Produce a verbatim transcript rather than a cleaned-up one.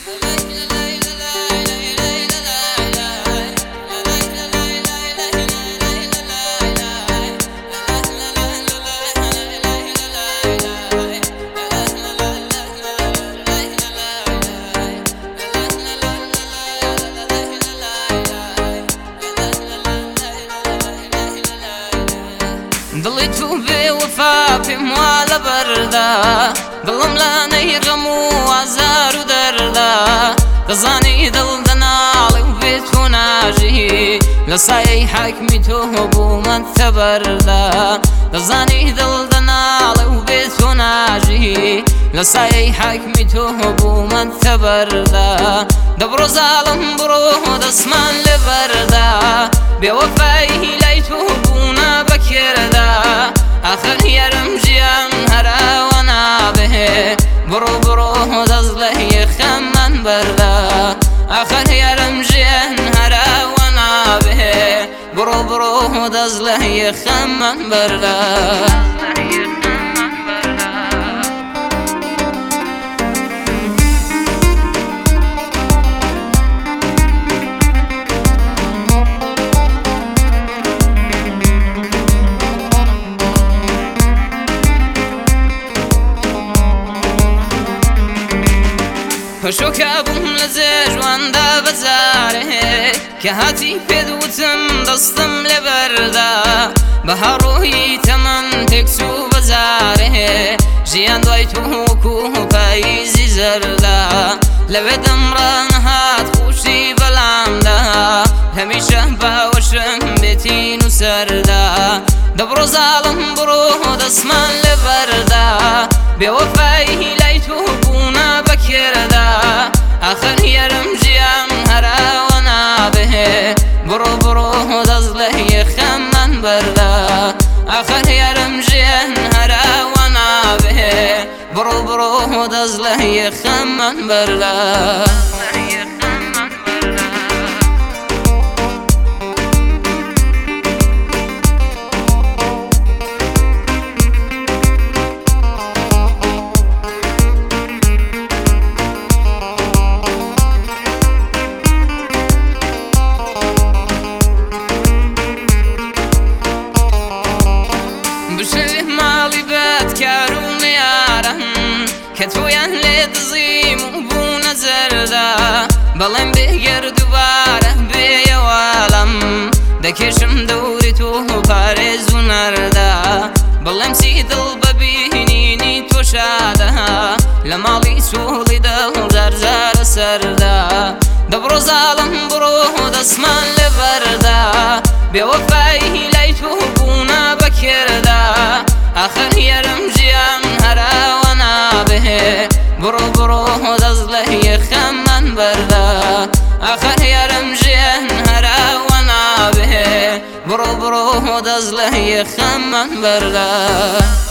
دڵی تو بێوەفا پێم وا لە بەردا دڵم لە نەیڕەم و ئازار و دەردا دەزانی دڵ دەناڵێ و بێ تۆ ناژی لە سایەی حاکمی تۆ بوومە تەبەردا دەزانی دڵ دەناڵێ و بێ تۆ ناژی لە سایەی حاکمی تۆ بوومە تەبەردا دەبڕۆ زاڵم بڕۆ دەسمان لێ بەردا بێوەفایی لای تۆ بوونە بەکێردا آخر یارم ژیان هەراوە نابێ بڕۆ بڕۆ دەست لە یەخەم من بەردا آخر یارم ژیان هەراوە نابێ بڕۆ بڕۆ دەست لە یەخەم من بەردا پەشۆکە بووم لە جێژواندا بەجارێ کە هاتی پێدوتم دەستم لێ بەردا بە هەڕۆی تەمەن تێکچوو بەجارێ ژیان دوای تۆ وەکو پاییزی زەردا لەوێ دەمڕە نەهات خوشی بەلامدا هەمیشە باوەشم بێتین و سەردا دەبڕۆ زاڵم بڕۆ دەسمان لێ بەردا بێوەفایی لای تۆ بوونە بەکێردا آخر یارم ژیان هەراوە نابێ بڕۆ بڕۆ دەست لە یەخەم من بەردا آخر یارم ژیان هەراوە نابێ بڕۆ بڕۆ دەست لە یەخەم من بەردا ماڵی بەدکار و نێیارم کە تۆیان لێ دزیم و بوونە جەردا بەڵێم بێگەر دووبارە بێیەواڵم دەکێشم دەوری تۆ پارێز و نەردا بەڵێم چی دڵ بەبینینی تۆ شادە لە ماڵی سوڵی دڵ جارجارە سەردا دەبڕۆ زاڵم بڕۆ دەسمان لێ بەردا بێوەفایی لای تۆ بوونە بەکێردا آخر یارم ژیان هەراوە نابێ بڕۆ بڕۆ دەست لە یەخەم من بەردا آخر یارم ژیان هەراوە نابێ بڕۆ بڕۆ دەست لە یەخەم من بەردا